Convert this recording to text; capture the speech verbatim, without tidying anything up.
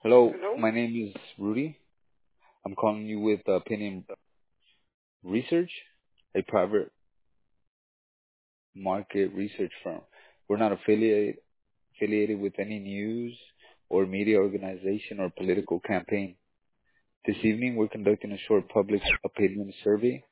Hello, Hello? my name is Rudy. I'm calling you with Opinion Research, a private market research firm. We're not affiliated affiliated with any news or media organization or political campaign. This evening, we're conducting a short public opinion survey.